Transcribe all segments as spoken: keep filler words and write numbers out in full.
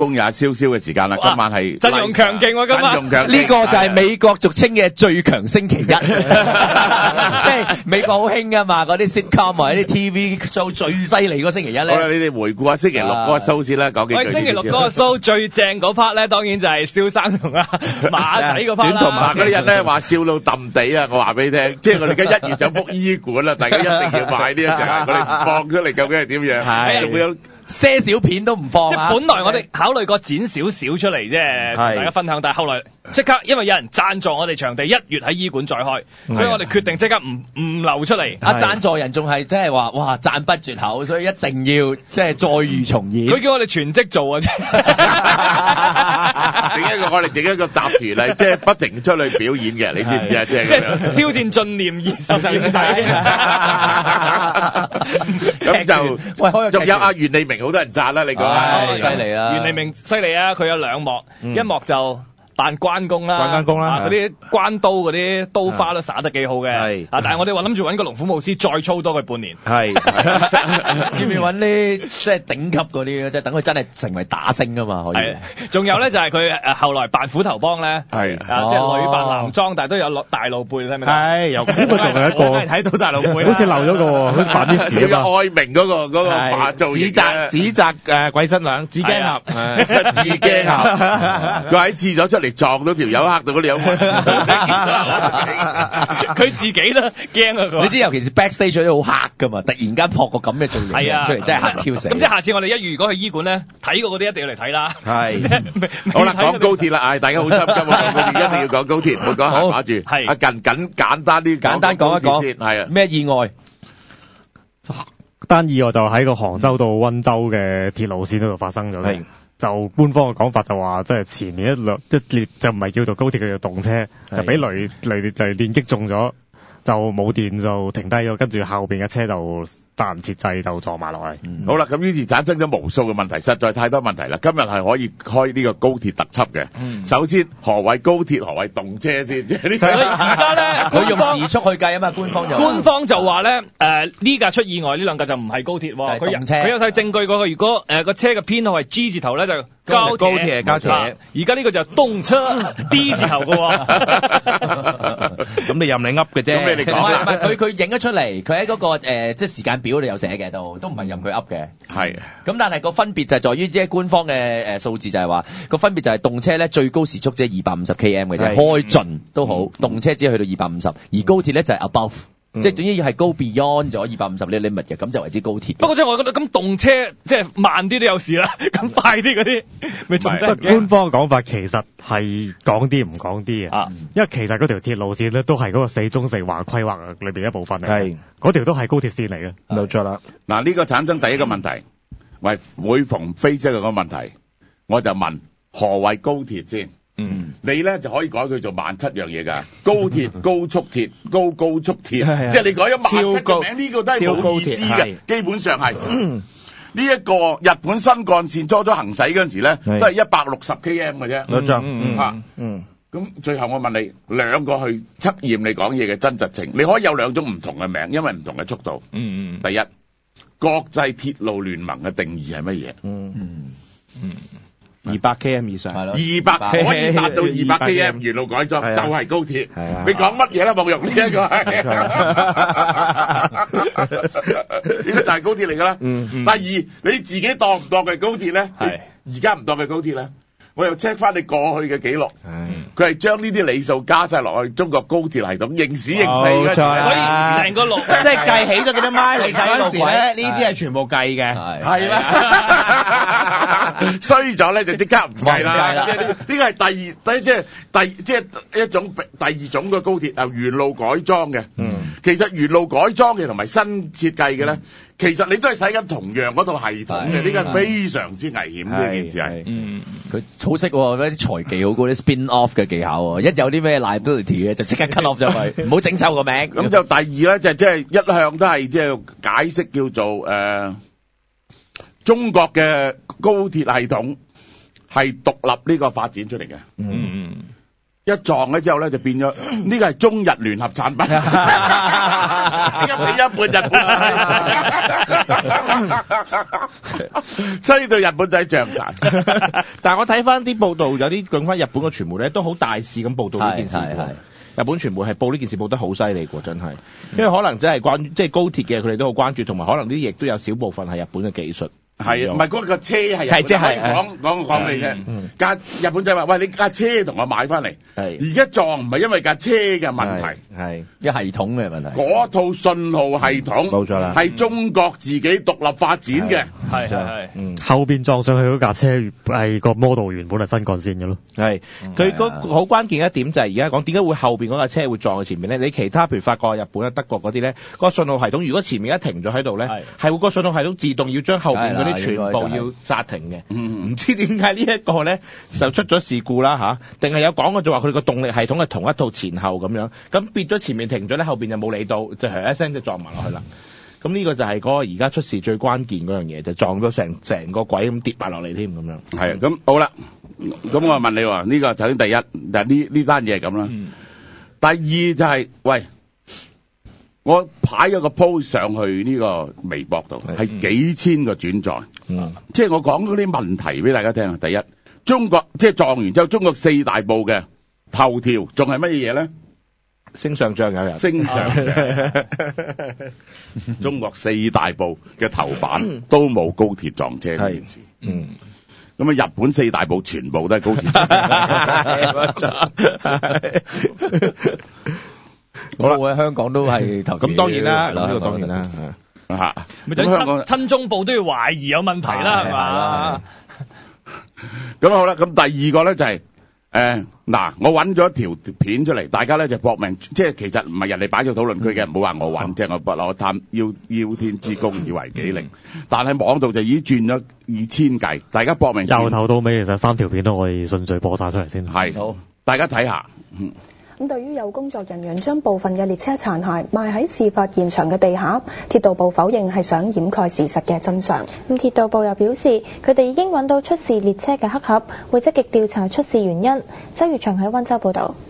有少少嘅時間啦，今晚係陣容強勁喎，今晚陣容強勁呢個就係美國俗稱嘅最強星期一，即係美國好興噶嘛，嗰啲 sitcom 啊，啲 T V show 最犀利嗰星期一咧。 好啦，你哋回顧下星期六嗰個 show 先啦，講幾句。 喂，星期六嗰個 show 最正嗰 part 咧，當然就係蕭生同阿馬仔嗰 part 啦。 同埋嗰啲人咧話笑到揼地啊！我話俾你聽，即係我哋而家一月就 book 醫館啦，大家一定要買呢一隻，我哋唔放出嚟究竟係點樣？ 係仲會有些少片都唔放即啊！ 係本來我哋考慮過剪少少出嚟啫，同大家分享，但係後來即刻因為有人贊助我哋場地，一月喺醫館再開，所以我哋決定即刻唔唔流出嚟。 啊，贊助人仲係即係話，哇，讚不絕口，所以一定要即係再遇重演。 佢叫我哋全職做啊！ 整一個我哋整一個集團嚟，即係不停出去表演嘅，你知唔知啊？即係即係挑戰進念二十年咁就喂， 仲有阿袁利明，好多人讚啦，你講犀利啦！ 袁利明犀利啊！佢有兩幕，一幕就扮關公啦， 關關公啦啊嗰啲關刀嗰啲刀花都灑得幾好嘅， 係啊！但係我哋話諗住揾個龍虎武師再操多佢半年， 係要唔要揾啲即係頂級嗰啲，即係等佢真係成為打星㗎嘛？可以。 係，仲有咧就係佢誒後來扮虎頭幫咧， 係啊即係女扮男裝，但係都有露大露背，睇唔睇？ 係，有呢個仲有一個， 我係睇到大陸妹啦好似漏咗個喎，好似扮啲仲有事啊嘛。 愛明嗰個嗰個扮造指型責指責誒鬼新娘自驚俠， 自驚嚇，佢喺廁所出嚟撞到條友，嚇到嗰條友， 佢自己都驚啊！佢你知尤其是 backstage 嗰啲好黑㗎嘛，突然間撲個咁嘅造型係啊出嚟，真係嚇 Q 死。 咁即係下次我哋一月如果去醫館咧，睇過嗰啲一定要嚟睇啦。 係。 好啦，講高鐵啦，唉，大家好心急啊，講高鐵一定要講高鐵，唔好講閒話住。 係啊，近緊簡單啲， 簡單講一講先，係啊。 咩意外？ 單意外就喺個杭州到溫州嘅鐵路線嗰度發生咗嘅係。 就官方嘅講法就話，即係前面一輛一列就唔係叫做高鐵，叫做動車，就俾雷雷雷電擊中咗，就冇電就停低咗，跟住後邊嘅車就搭唔切掣就撞埋落嚟。 好啦，咁於是產生咗無數嘅問題，實在太多問題啦。今日係可以開呢個高鐵特輯嘅。首先，何謂高鐵？何謂動車先？即係呢個而家咧， 佢用時速去計啊嘛，官方就官方就話咧，誒呢架出意外，呢兩架就唔係高鐵喎。 就係佢有動車佢有晒證據過，如果誒個車嘅編號係 G 字頭咧，就高鐵。 高鐵係高鐵啊而家呢個就動車 D 字頭嘅喎。 咁你任你噏嘅啫。 咁你哋唔係唔講啦， 係，佢佢影咗出嚟，佢喺嗰個誒即係時間表度有寫嘅，都都唔係任佢噏嘅。 係咁但係個分別就係在於，即係官方嘅誒數字就係話個分別就係動車咧最高時速即係二百五十 km 嘅啫， 係開盡都好，動車只係去到二百五十，而高鐵咧就係 above。即係總之要係 go beyond 咗二百五十呢 limit 嘅，咁就為之高鐵。 不過即係我覺得咁動車即係慢啲都有事啦，咁快啲嗰啲咪仲得嘅。 官方嘅講法其實係講啲唔講啲嘅， 啊因為其實嗰條鐵路線咧都係嗰個四中四橫規劃裏邊一部分嚟嘅， 係嗰條都係高鐵線嚟嘅。 冇錯啦。 嗱，呢個產生第一個問題，喂，每逢飛車嘅個問題，我就問何謂高鐵先？ 嗯， 你咧就可以改佢做萬七樣嘢㗎，高鐵、高速鐵、高高速鐵， 係啊即係你改咗萬七超高個名，呢個都係冇意思超高鐵嘅，基本上係。呢一個日本新幹線初初行駛嗰陣時咧， 係都係一百六十 km 嘅啫。 冇錯。 嗯嚇嗯。 咁最後我問你，兩個去測驗你講嘢嘅真實情，你可以有兩種唔同嘅名，因為唔同嘅速度。 嗯嗯第一，國際鐵路聯盟嘅定義係乜嘢？ 嗯。 嗯， 嗯。二百 km 以上。 係咯， 二百可以達到二百 km 沿路改裝係啊就係高鐵。 係啊你講乜嘢啦？冇用呢一個係，呢個就係高鐵嚟㗎啦。 嗯嗯第二，你自己當唔當佢係高鐵咧？ 係而家唔當佢係高鐵咧？我又 check 翻你過去嘅記錄， 係。 佢係將呢啲里數加晒落去中國高鐵系統，認屎認屁嘅。 冇錯啦所以成個路即係計起咗幾多 mileage 嗰陣時咧，呢啲係全部計嘅。 係係啦，衰咗咧就即刻唔計啦。 唔計啦即係呢呢個係第二，第即係第即係一種第二種嘅高鐵啊，原路改裝嘅。 嗯。 其實原路改裝嘅同埋新設計嘅咧，其實你都係使緊同樣嗰套系統嘅， 係呢個係非常之危險呢件事係。 嗯佢好識喎，嗰啲財技好高，啲 spin off 嘅技巧喎，一有啲咩 liability 嘅就即刻 cut off 咗佢，唔好整臭個名。 咁就第二咧就即係一向都係即係解釋叫做誒中國嘅高鐵系統係獨立呢個發展出嚟嘅。 嗯一撞咗之後咧，就變咗呢個係中日聯合產品，即刻俾一半日本仔，所以對日本仔漲晒。 但係我睇翻啲報道，有啲講翻日本嘅傳媒咧，都好大肆咁報導呢件事。日本傳媒係報呢件事報得好犀利喎，真係，因為可能真係關於即係高鐵嘅，佢哋都好關注，同埋可能呢啲亦都有少部分係日本嘅技術。 係啊，唔係嗰個車係係即係講講講俾你聽，架日本仔話：喂，你架車同我買翻嚟，而家撞唔係因為架車嘅問題， 係一系統嘅問題。 嗰套信號系統冇錯啦， 係中國自己獨立發展嘅， 係係係， 嗯，後邊撞上去嗰架車係個 model 原本係新幹線嘅咯， 係佢嗰好關鍵一點就係而家講點解會後邊嗰架車會撞去前面咧？你其他譬如法國、日本啊、德國嗰啲咧，個信號系統如果前面一停咗喺度咧，係會個信號系統自動要將後邊嗰啲全部要剎停嘅，唔、嗯、知點解呢一個咧就出咗事故啦吓，定係有講過就話佢哋個動力系統係同一套前後咁樣，咁變咗前面停咗咧，後邊就冇理到，就係一聲就撞埋落去啦。咁呢個就係嗰個而家出事最關鍵嗰樣嘢，就撞咗成成個鬼咁跌埋落嚟添咁樣。 係啊，咁好啦，咁我問你話呢、呢個首先第一，但係呢呢單嘢係咁啦。第二就係、是、喂。我擺咗個 post 上去呢個微博度，係幾千個轉載，嗯、即係我講嗰啲問題俾大家聽。第一，中國即係撞完之後，中國四大報嘅頭條仲係乜嘢咧？ 星上將有人， 星上將，中國四大報嘅頭版都冇高鐵撞車呢件事。嗯。咁啊，日本四大報全部都係高鐵撞車。 好啦，我喺香港都係投咁當然啦，呢個當然啦， 嚇咪就親親中報都要懷疑有問題啦，係嘛？ 咁好啦，咁第二個咧就係誒嗱，我揾咗一條片出嚟，大家咧就搏命，即係其實唔係人哋擺咗討論區嘅，唔好話我揾，即係我不我貪要要天之功以為己力，但係網度就已經轉咗二千計，大家搏命由頭到尾其實三條片都可以順序播晒出嚟先。 係好，大家睇下。嗯咁對於有工作人員將部分嘅列車殘骸埋喺事發現場嘅地下，鐵道部否認係想掩蓋事實嘅真相。咁鐵道部又表示，佢哋已經揾到出事列車嘅黑盒，會積極調查出事原因。周月祥喺溫州報導。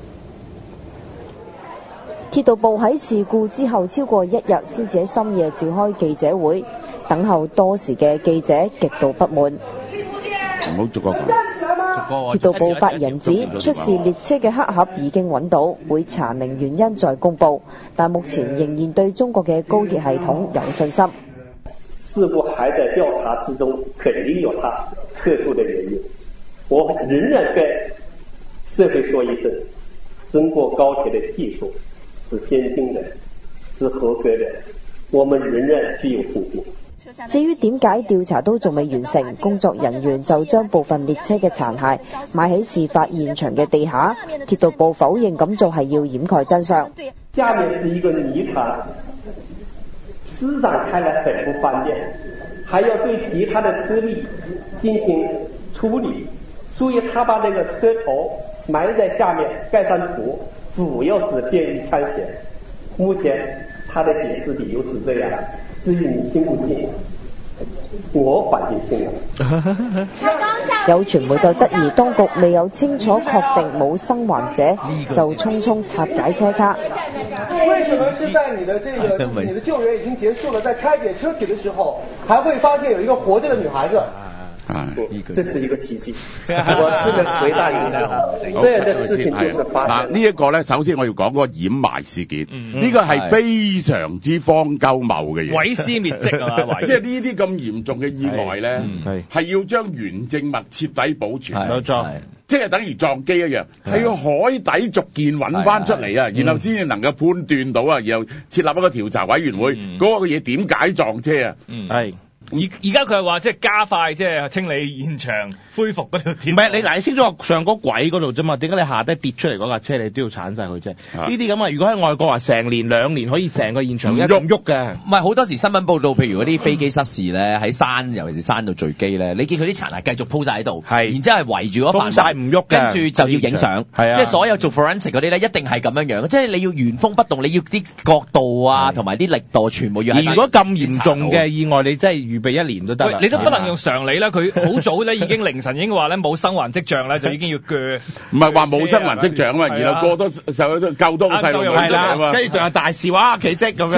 鐵道部喺事故之後超過一日先至喺深夜召開記者會，等候多時嘅記者極度不滿。 唔好逐個講。 鐵道部發言人指，出事列車嘅黑盒已經揾到，會查明原因再公佈，但目前仍然對中國嘅高鐵系統有信心。 事故還在調查之中，肯定有它特殊的原因。我仍然跟社會說一聲，中國高鐵的技術是先進的，是合格的，我們仍然具有信心。 至於點解調查都仲未完成，工作人員就將部分列車嘅殘骸埋喺事發現場嘅地下，鐵道部否認咁做係要掩蓋真相。 下面是一個泥潭，施展開來很不方便，還要對其他的車力進行處理，所以他把那個車頭埋在下面，蓋上土，主要是便於參選。目前他的解釋理由是這樣。至於你信不信，我反對信了。 有傳媒就質疑當局未有清楚確定冇生還者，就匆匆拆解車卡。 為什麼是在你的這個你的救援已經結束了，在拆解車體的時候，還會發現有一個活着的女孩子？ 啊，這是一個奇蹟，我是個回答你的。這樣的事情就是發生。 嗱，呢一個咧，首先我要講嗰個掩埋事件，呢個係非常之荒鳩謬嘅嘢， 毀屍滅跡啊嘛， 即係呢啲咁嚴重嘅意外咧，係要將原證物徹底保存，冇錯，即係等於撞機一樣，係要海底逐件揾翻出嚟啊，然後先至能夠判斷到啊，然後設立一個調查委員會，嗰個嘢點解撞車啊？係。 而而家佢係話即係加快即係清理現場，恢復嗰條鐵。 唔係你嗱，你清楚上嗰軌嗰度啫嘛？點解你下低跌出嚟嗰架車你都要鏟晒佢啫？呢啲咁啊，如果喺外國話成年兩年可以成個現場一喐喐嘅。 唔係好多時新聞報道，譬如嗰啲飛機失事咧，喺山尤其是山度墜機咧，你見佢啲殘骸繼續鋪晒喺度，然之後係圍住嗰塊， 封晒唔喐嘅， 跟住就要影相。係啊，即係所有做 forensic 嗰啲咧，一定係咁樣樣，即係你要原封不動，你要啲角度啊，同埋啲力度全部要。 如果咁嚴重嘅意外，你真係預備一年都得啦。 你都不能用常理啦，佢好早咧已經凌晨已經話咧冇生還跡象咧，就已經要鋸。 唔係話冇生還跡象啊嘛，然後過多受咗夠多個細路女出嚟啊嘛， 跟住仲有大事話奇蹟咁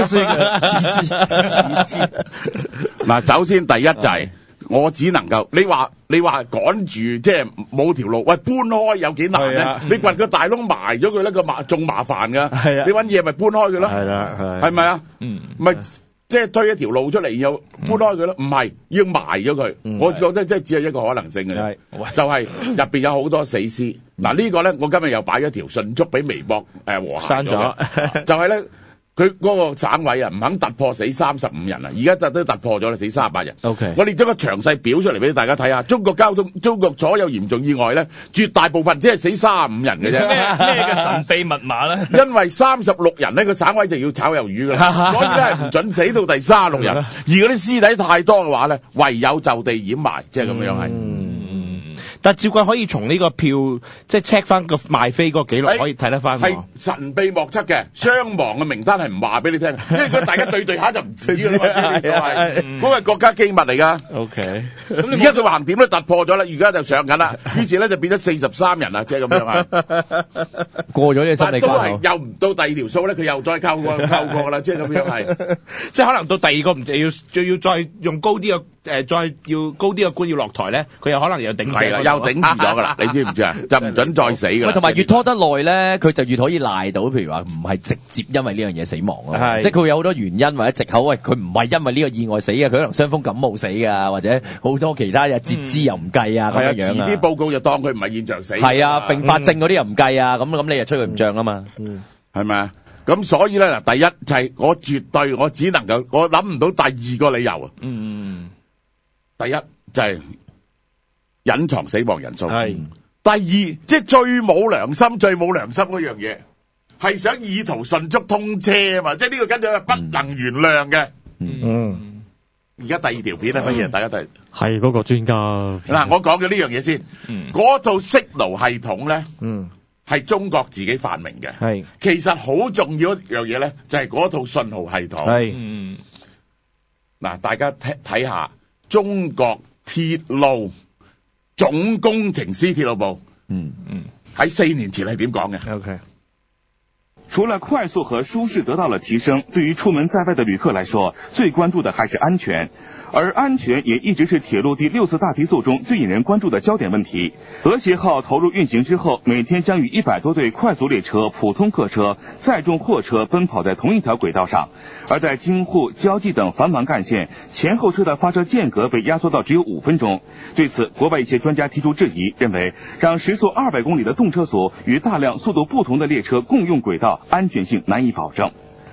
樣。 嗱，首先第一就係我只能夠，你話你話趕住即係冇條路，喂搬開有幾難咧？你掘個大窿埋咗佢咧，個麻仲麻煩噶。係啊，你揾嘢咪搬開佢咯。係啦，係。係咪啊？嗯，咪即係推一條路出嚟，然後搬開佢咯。唔係要埋咗佢。我覺得即係只係一個可能性嘅啫。就係入邊有好多死屍。嗱呢個咧，我今日又擺咗條迅速俾微博誒和諧咗，就係咧。佢嗰個省委啊，唔肯突破死三十五人啊，而家都都突破咗啦，死三十八人。OK，我列咗個詳細表出嚟俾大家睇下，中國交通、中國所有嚴重意外咧，絕大部分只係死三十五人嘅啫。 咩嘅神秘密碼咧？ 因為三十六人呢個省委就要炒魷魚㗎啦，所以咧係唔準死到第三十六人，而嗰啲屍體太多嘅話咧，唯有就地掩埋，即係咁樣係。 但照計可以從呢個票即係 check 翻個賣飛嗰個記錄，可以睇得翻。 係神秘莫測嘅，傷亡嘅名單係唔話俾你聽，因為佢大家對對下就唔知㗎啦嘛，嗰個係國家機密嚟㗎。OK，咁而家佢橫掂都突破咗啦，而家就上緊啦，於是咧就變咗四十三人啦，即係咁樣啊。 過咗呢個心理關口， 都係又唔到第二條數咧，佢又再扣過扣過啦，即係咁樣係。 即係可能到第二個唔就要仲要再用高啲嘅誒，再要高啲嘅官要落台咧，佢又可能又頂住啦。 又頂住咗噶啦，你知唔知啊？就唔準再死噶啦。 同埋越拖得耐咧，佢就越可以賴到，譬如話唔係直接因為呢樣嘢死亡咯，即係佢會有好多原因或者藉口。喂，佢唔係因為呢個意外死嘅，佢可能傷風感冒死㗎，或者好多其他嘢截肢又唔計啊咁樣樣啊。 遲啲報告就當佢唔係現場死。 係啊，併發症嗰啲又唔計啊，咁咁你又吹佢唔漲啊嘛。 嗯，係咪啊？咁所以咧嗱，第一就係我絕對我只能夠我諗唔到第二個理由啊。嗯，第一就係。隱藏死亡人數係，第二即係最冇良心、最冇良心嗰樣嘢，係想意圖迅速通車啊嘛！即係呢個跟住係不能原諒嘅。嗯，而家第二條片咧，乜嘢？大家睇係嗰個專家嗱，我講嘅呢樣嘢先。嗰套 Signal 系統咧，嗯，係中國自己發明嘅。係，其實好重要一樣嘢咧，就係嗰套信號系統。係，嗯，嗱，大家睇睇下中國鐵路總工程師鐵路部，嗯嗯，喺四年前係點講嘅 ？OK， 除了快速和舒適得到了提升，對於出門在外的旅客來說，最關注的還是安全。而安全也一直是鐵路第六次大提速中最引人關注的焦點問題。和諧號投入運行之後，每天將與一百多對快速列車、普通客車、載重貨車奔跑在同一條軌道上。而在京滬、交際等繁忙幹線，前後車的發車間隔被壓縮到只有五分鐘。對此，國外一些專家提出質疑，認為讓時速二百公里的動車組與大量速度不同的列車共用軌道，安全性難以保證。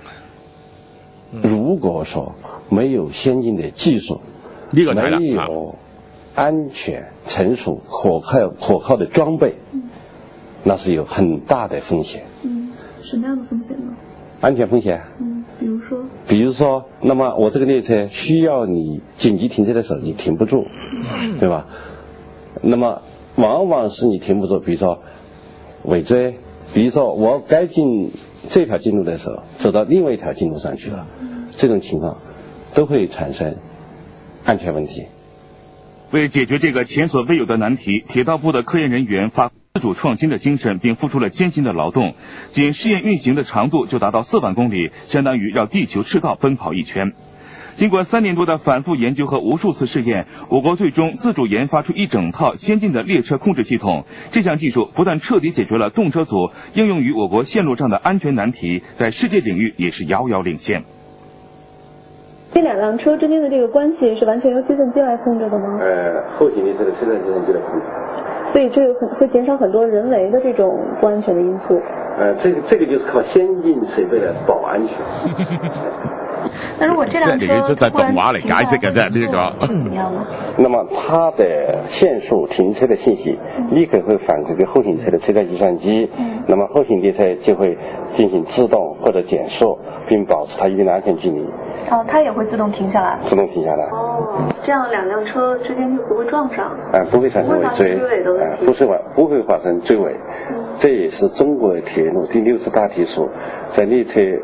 如果說沒有先進的技術，沒有安全成熟可靠可靠的裝備，那是有很大的風險。 嗯，什麼樣的風險呢？ 安全風險。 嗯，比如說。 比如說，那麼我這個列車需要你緊急停車的時候，你停不住，對吧？那麼往往是你停不住，比如說尾追，比如說我該進這條進路的時候，走到另外一條進路上去了，這種情況都會產生安全問題。 為解決這個前所未有的難題，鐵道部的科研人員發自主創新的精神，並付出了艱辛的勞動。僅試驗運行的長度就達到四萬公里，相當於繞地球赤道奔跑一圈。經過三年多的反覆研究和無數次試驗，我國最終自主研發出一整套先進的列車控制系統。這項技術不但徹底解決了動車組應用於我國線路上的安全難題，在世界領域也是遙遙領先。 這兩輛車之間的這個關係是完全由計算機來控制的嗎？ 呃，後行列車的車站計算機來控制。 所以這個很會減少很多人為的這種不安全的因素。 呃，這個這個就是靠先進設備來保安全。 那如果這輛車即係動畫嚟解釋嘅啫，呢個。 怎麼樣呢？ 那麼它的限速停車的信息立刻會反饋給後行車的車站計算機，嗯、那麼後行列車就會進行自動或者減速，並保持它一定的安全距離。 哦，它也會自動停下來。 自動停下來。 哦，這樣兩輛車之間就不會撞上。 呃，不會產生尾追，呃，不是不會發生追尾。嗯、這也是中國鐵路第六次大提速在列車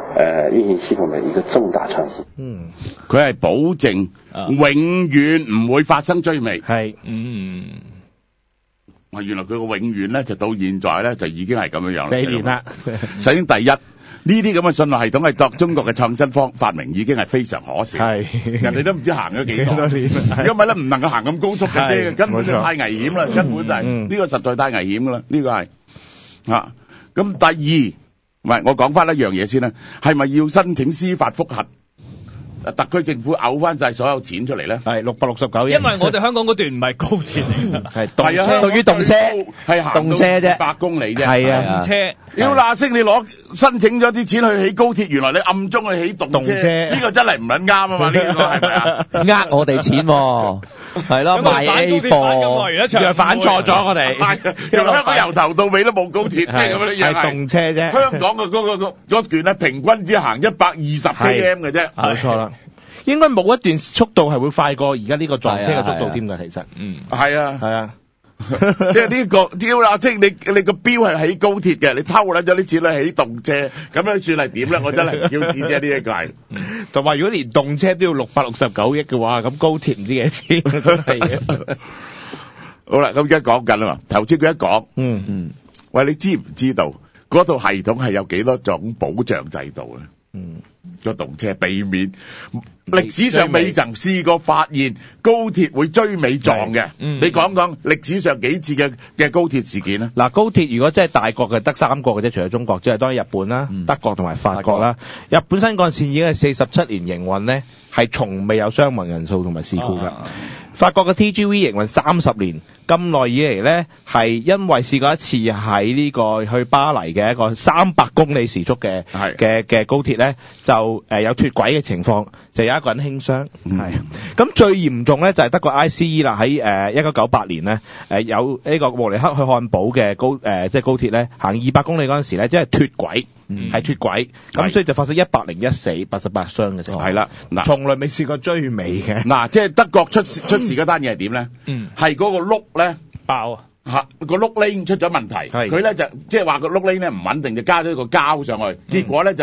呃運行系統的一個重大創新。 嗯， 佢係保證永遠唔會發生追尾。 係， 嗯。 哇！原來佢個永遠咧就到現在咧就已經係咁樣樣啦。 四年啦。 首先第一，呢啲咁嘅信號系統係當中國嘅創新方發明已經係非常可笑。係，人哋都唔知行咗幾多年。因為咧唔能夠行咁高速嘅啫，根本就太危險啦，根本就係呢個實在太危險噶啦，呢個係啊。咁第二，唔係我講翻一樣嘢先啦，係咪要申請司法覆核？特區政府嘔翻晒所有錢出嚟咧， 係六百六十九億。 因為我哋香港嗰段唔係高鐵嚟㗎， 係係啊， 屬於動車， 係行動車啫， 百公里啫， 係啊， 動車。 要嗱聲你攞申請咗啲錢去起高鐵，原來你暗中去起動車， 動車呢個真係唔撚啱啊嘛！呢個係咪啊？ 呃我哋錢喎，係咯，賣 A 貨， 又反錯咗我哋。 原來香港由頭到尾都冇高鐵，即係咁樣樣係動車啫。 香港嘅嗰個嗰段咧，平均只行一百二十 km 嘅啫， 冇錯啦。應該冇一段速度係會快過而家呢個撞車嘅速度添㗎，其實，嗯， 係啊， 係啊， 即係呢個，只要阿即你你個標係起高鐵嘅，你偷撚咗啲錢咧起動車，咁樣算係點咧？我真係唔叫紙啫呢一個。 同埋如果連動車都要六百六十九億嘅話，咁高鐵唔知幾錢，真係嘅。 好啦，咁而家講緊啦嘛，頭先佢一講， 嗯嗯， 喂，你知唔知道嗰套系統係有幾多種保障制度咧？ 嗯。 個動車避免歷史上未曾試過發現高鐵會追尾撞嘅，你講講歷史上幾次嘅嘅高鐵事件咧？ 嗱，高鐵如果真係大國嘅得三國嘅啫，除咗中國，即係當然日本啦、嗯、德國同埋法國啦。日本新幹線已經係四十七年營運咧，係從未有傷亡人數同埋事故㗎。啊、法國嘅 T G V 營運三十年，咁耐以嚟咧，係因為試過一次喺呢個去巴黎嘅一個三百公里時速嘅嘅嘅高鐵咧，就誒、呃、有脫軌嘅情況，就有一個人輕傷。係咁、嗯、最嚴重咧就係德國 I C E 啦，喺誒一九九八年咧，誒、呃、有呢個慕尼黑去漢堡嘅高誒、呃、即係高鐵咧，行二百公里嗰陣時咧，即係脫軌，係脫軌，咁所以就發生一百零一死八十八傷嘅情況。係啦，嗱，從來未試過追尾嘅。 嗱，即係德國出出事嗰單嘢係點咧？嗯，係嗰個轆咧爆啊！ 嚇個轆 link 出咗問題，佢咧就即係話個轆 link 咧唔穩定，就加咗個膠上去，結果咧就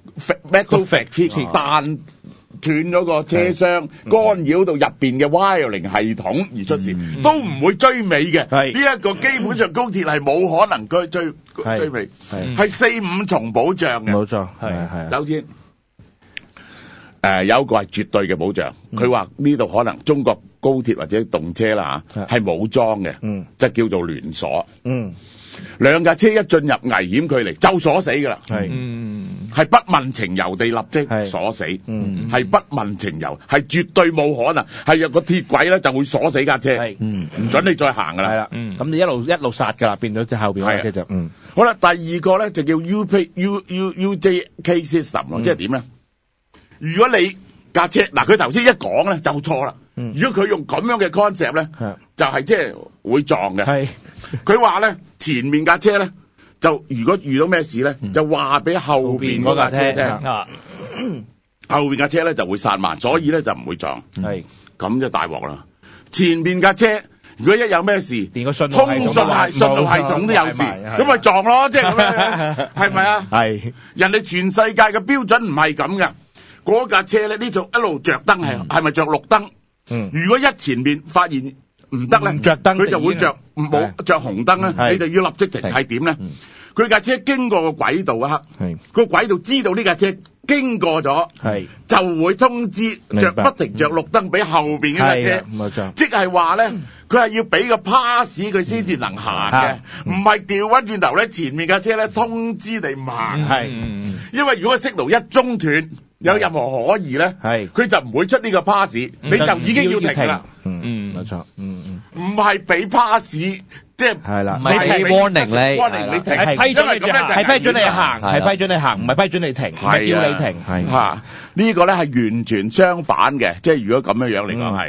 metal fatigue 彈斷咗個車廂，干擾到入邊嘅 wiring 系統而出事，都唔會追尾嘅。呢一個基本上高鐵係冇可能追追追尾，係四五重保障嘅。 冇錯，係係。 首先，誒有一個係絕對嘅保障，佢話呢度可能中國高鐵或者動車啦嚇係冇裝嘅，嗯，即係叫做聯鎖，嗯，兩架車一進入危險距離就鎖死㗎啦，係，嗯，係不問情由地立即鎖死，嗯，係不問情由，係絕對冇可能，係有個鐵軌咧就會鎖死架車，係，嗯，唔準你再行㗎啦，係啦，嗯，咁你一路一路剎㗎啦，變咗即係後邊嗰架車就，嗯，好啦，第二個咧就叫 U P U U U J K system 咯，即係點咧？如果你架車嗱，佢頭先一講咧就錯啦。嗯、如果佢用咁樣嘅 concept 咧，就係即係會撞嘅。係佢話咧，前面架車咧就如果遇到咩事咧，嗯、就話俾後邊嗰架車聽。啊，後邊架車咧就會剎慢，所以咧就唔會撞。係咁就大鑊啦。前面架車如果一有咩事，連個信號通訊係信號系統都有事，咁咪撞咯，即係咁樣，係咪啊？係人哋全世界嘅標準唔係咁嘅。嗰架車咧呢度一路着燈係係咪着綠燈？嗯，如果一前面發現唔得咧，着燈佢就會着冇着紅燈咧，你就要立即停。係點咧？佢架車經過個軌道啊，個軌道知道呢架車經過咗，係就會通知着不停着綠燈俾後邊嗰架車，冇錯。即係話咧，佢係要俾個 pass 佢先至能行嘅，唔係調翻轉頭咧，前面架車咧通知你唔行。係，因為如果 signal 一中斷，有任何可疑咧，係佢就唔會出呢個 pass，你就已經要停啦。嗯嗯，冇錯。嗯嗯，唔係俾 pass，即係係啦，唔係俾 warning 你 warning 你停，係批准你行，係批准你行，係批准你行，唔係批准你停，係叫你停。係嚇呢個咧係完全相反嘅，即係如果咁樣樣嚟講係。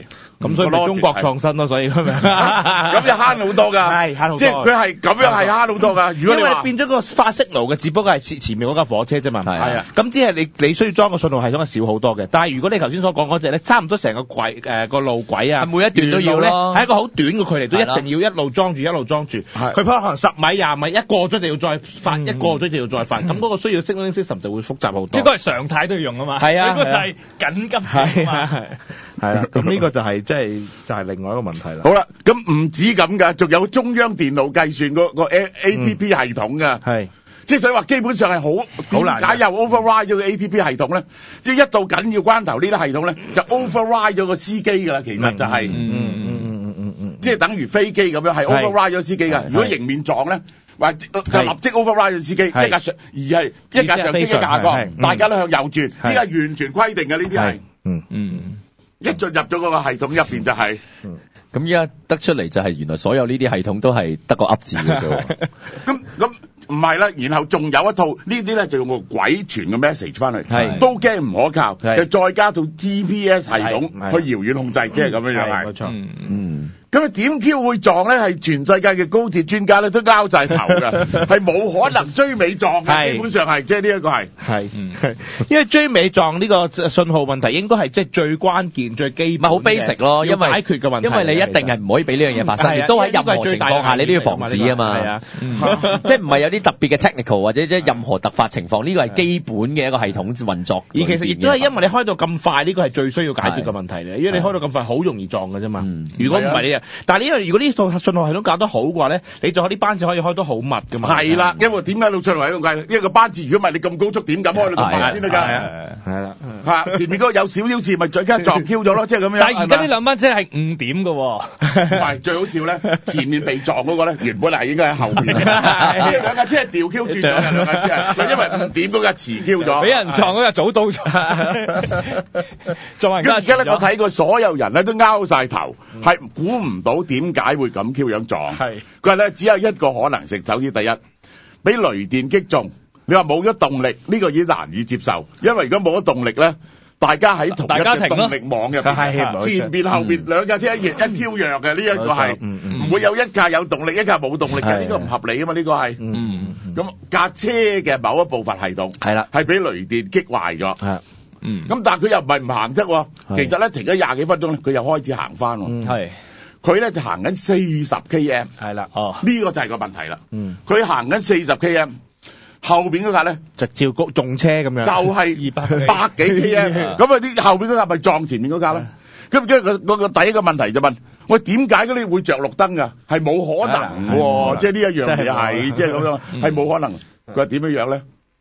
咁所以咪中國創新咯，所以咁咁就慳好多㗎， 係慳好多， 即係佢係咁樣係慳好多㗎。如果你因為話變咗個發息爐嘅，只不過係前前面嗰架火車啫嘛， 係啊， 咁只係你你需要裝個信號系統係少好多嘅。但係如果你頭先所講嗰隻咧，差唔多成個軌誒個路軌啊， 每一段都要咧， 係一個好短嘅距離，都一定要一路裝住一路裝住。佢可能十米廿米，一過咗就要再發，一過咗就要再發。咁嗰個需要 signaling system 就會複雜好多。 應該係常態都要用啊嘛。 係啊， 呢個就係緊急事啊嘛。 係啦，咁呢個就係即係就係另外一個問題啦。 好啦，咁唔止咁㗎，仲有中央電腦計算個個 A T P 系統㗎。 係。 即係所以話基本上係好點解又 override 咗個 A T P 系統咧？即係一到緊要關頭呢啲系統咧，就 override 咗個司機㗎啦。其實就係， 嗯嗯嗯嗯嗯嗯， 即係等於飛機咁樣係 override 咗司機㗎。如果迎面撞咧，或就立即 override 咗司機，一架上而係一架上升一架下降，大家都向右轉，呢個係完全規定嘅呢啲係。 嗯嗯， 一進入咗嗰個系統入邊就係。 咁依家得出嚟就係原來所有呢啲系統都係得個噏字嘅啫。 咁咁唔係啦，然後仲有一套呢啲咧就用個鬼傳嘅 message 翻去，都驚唔可靠，就再加套 G P S 系統去遙遠控制，即係咁樣樣係。 冇錯。 嗯。 咁啊點 Q 會撞咧？係全世界嘅高鐵專家咧都拗晒頭㗎，係冇可能追尾撞嘅，基本上係即係呢一個係。 係，因為追尾撞呢個信號問題應該係即係最關鍵、最基本。 好 basic 咯，因為解決嘅問題。 因為你一定係唔可以俾呢樣嘢發生，亦都喺任何情況下你都要防止啊嘛。係啊，即係唔係有啲特別嘅 technical 或者即係任何突發情況，呢個係基本嘅一個系統運作。 而其實亦都係因為你開到咁快，呢個係最需要解決嘅問題嚟。因為你開到咁快，好容易撞㗎啫嘛。如果唔係你啊，但係呢個如果呢套信號系統搞得好嘅話咧，你就可啲班次可以開得好密㗎嘛。係啦，因為點解到信號系統計？因為個班次如果唔係你咁高速，點敢開到咁快先得㗎？ 係啦， 嚇前面嗰個有少少事，咪再加撞 Q 咗咯，即係咁樣。 但係而家呢兩班車係誤點㗎喎。 唔係最好笑咧，前面被撞嗰個咧原本係應該喺後邊嘅，呢兩架車係調 Q 轉咗嘅，兩架車係因為誤點嗰架遲 Q 咗， 俾人撞嗰架早到咗。撞人家而家咧，我睇過所有人咧都拗晒頭，係估唔到點解會咁 Q 樣撞。係佢話咧只有一個可能性，首先第一，俾雷電擊中。你話冇咗動力，呢個已經難以接受，因為如果冇咗動力咧，大家喺同一個動力網入邊，前邊後邊兩架車一一 Q 樣嘅，呢一個係唔會有一架有動力，一架冇動力嘅，呢個唔合理啊嘛，呢個係。咁架車嘅某一部分系統係啦，係俾雷電擊壞咗。係。嗯。咁但係佢又唔係唔行啫，其實咧停咗廿幾分鐘咧，佢又開始行翻。係。佢咧就行緊四十 K M。係啦。哦。呢個就係個問題啦。嗯。佢行緊四十 K M。後邊嗰架咧就照高動車咁樣，就係二百百幾 K M，咁啊啲後邊嗰架咪撞前面嗰架咧？咁跟住嗰個第一個問題就問：喂，點解嗰啲會着綠燈㗎？係冇可能喎，即係呢一樣嘢係即係咁樣，係冇可能。佢話點樣樣咧？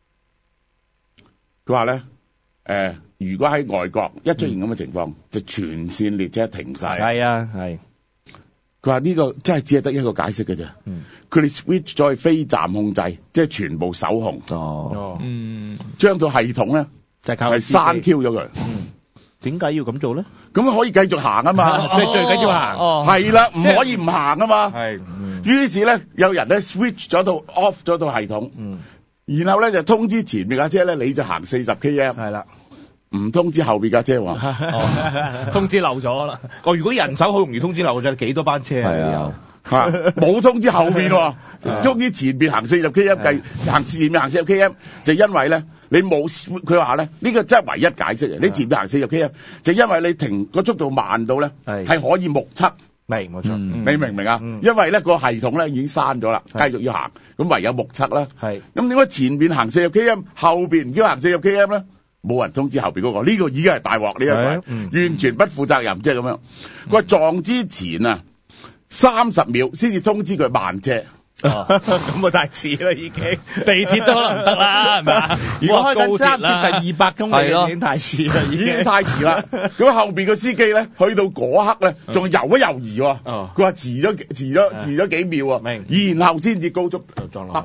佢話咧誒，如果喺外國一出現咁嘅情況，就全線列車停晒。係啊，係。佢話呢個真係只係得一個解釋嘅啫。佢哋 switch 咗去非站控制，即係全部手控。哦，嗯，將套系統咧就係靠係刪 Q 咗佢。點解要咁做咧？咁可以繼續行啊嘛，即係最緊要行。哦，係啦，唔可以唔行啊嘛。係。於是咧，有人咧 switch 咗套 off 咗套系統。嗯。然後咧就通知前面架車咧，你就行四十 K M。係啦。唔通知後邊架車話， 哦、通知漏咗啦。 哦，如果人手好容易通知漏咗，幾多班車啊？係啊， 嚇冇通知後邊喎，通知前邊行四十 K M 計，行前面行四十 K M 就因為咧你冇佢話咧呢個真係唯一解釋嘅。你前邊行四十 K M 就因為你停個速度慢到咧係可以目測。明冇錯，嗯、你明唔明啊？嗯、因為咧個系統咧已經刪咗啦，繼續要行，咁唯有目測啦。係咁點解前邊行四十 K M 後邊唔叫行四十 K M 咧？冇人通知後邊嗰、那個，呢、這個已經係大鑊呢一個，嗯、完全不負責任，即係咁樣。佢話、嗯、撞之前啊，三十秒先至通知佢慢車。哦，咁啊太遲啦已經， 地鐵都可能唔得啦，係咪啊？ 如果開緊三接近二百公里，已經太遲啦， 已經太遲啦。咁後邊個司機咧，去到嗰刻咧，仲猶一猶豫喎。佢話遲咗遲咗遲咗幾秒啊，然後先至高速揼力。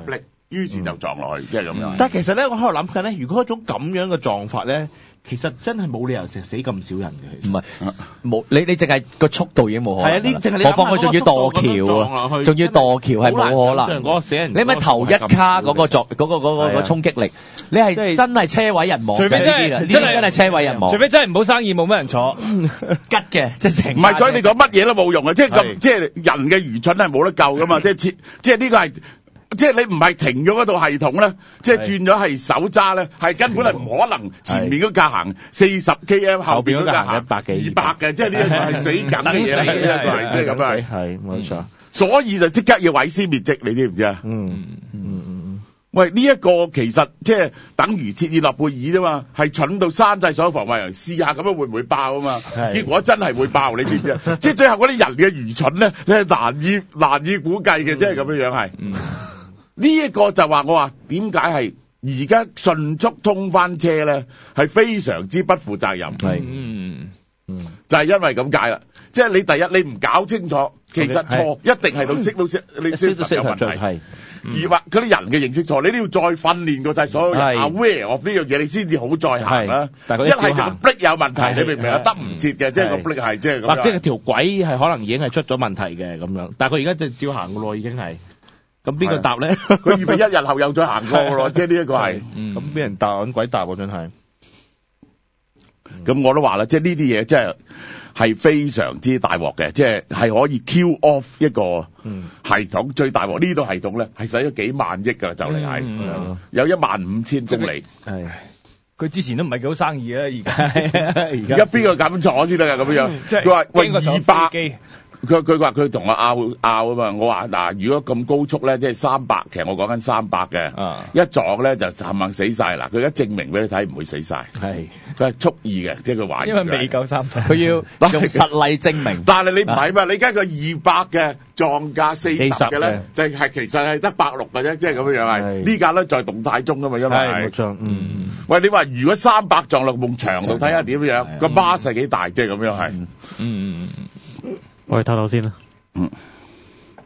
於是就撞落去，即係咁樣。 但係其實咧，我喺度諗緊咧，如果一種咁樣嘅撞法咧，其實真係冇理由食死咁少人嘅。 唔係冇你你淨係個速度已經冇可能。 係啊，呢淨係你何況佢仲要墮橋啊，仲要墮橋係冇可能。 嗰個死人， 你咪頭一卡嗰個作嗰個嗰個個衝擊力，你係真係車毀人亡。 除非真係真係真係車毀人亡。 除非真係唔好生意冇乜人坐， 吉嘅即係成。 唔係，所以你講乜嘢都冇用啊！即係咁，即係人嘅愚蠢係冇得救噶嘛！即係即即係呢個係。即係你唔係停咗嗰套系統咧，即係轉咗係手揸咧，係根本係唔可能前面嗰架行四十 K M， 後邊嗰架行一百幾二百嘅，即係呢一個係死緊嘅嘢，呢一個係即係咁啊， 係冇錯。 所以就即刻要毀屍滅跡，你知唔知啊？ 嗯嗯嗯。 喂，呢一個其實即係等於切爾諾貝爾啫嘛，係蠢到山寨所有防衛人試下咁樣會唔會爆啊嘛？結果真係會爆，你知唔知啊？即係最後嗰啲人嘅愚蠢咧，你係難以難以估計嘅，即係咁樣樣係。呢一個就話我話點解係而家迅速通翻車咧，係非常之不負責任。 係， 嗯嗯，就係因為咁解啦。即係你第一你唔搞清楚，其實錯一定係到識到識你識實有問題。係，而話嗰啲人嘅認識錯，你都要再訓練過晒所有人 aware of 呢樣嘢，你先至好再行啦。一係就個 brake 有問題，你明唔明啊？得唔切嘅，即係個 brake 係即係咁。 或者條軌係可能已經係出咗問題嘅咁樣，但係佢而家就照行嘅咯，已經係。咁邊個答咧？ 佢預備一日後又再行過咯，即係呢一個係。 咁俾人答揾鬼答喎，真係。 咁我都話啦，即係呢啲嘢，即係係非常之大鑊嘅，即係係可以 kill off 一個系統。最大鑊呢度系統咧，係使咗幾萬億㗎，就嚟係有一萬五千公里。 係。佢之前都唔係幾好生意啊，而家而家邊個敢坐先得㗎咁樣？即係佢話喂二百。佢佢話佢同我拗拗啊嘛，我話嗱，如果咁高速咧，即係三百，其實我講緊三百嘅，啊、一撞咧就冚唪死晒啦。佢而家證明俾你睇，唔會死晒。係，佢係蓄意嘅，即係佢懷疑。 因為未夠三百， 佢要用實例證明。 但係你唔係嘛？你而家個二百嘅撞價四十嘅咧，就係其實係得百六嘅啫，即係咁樣樣係。呢架咧在動態中㗎嘛，因為係。冇錯，嗯。喂，你話如果三百撞落埲牆度睇下點樣？個巴勢幾大，即係咁樣係。嗯嗯嗯。 我哋唞唞先啦。 嗯。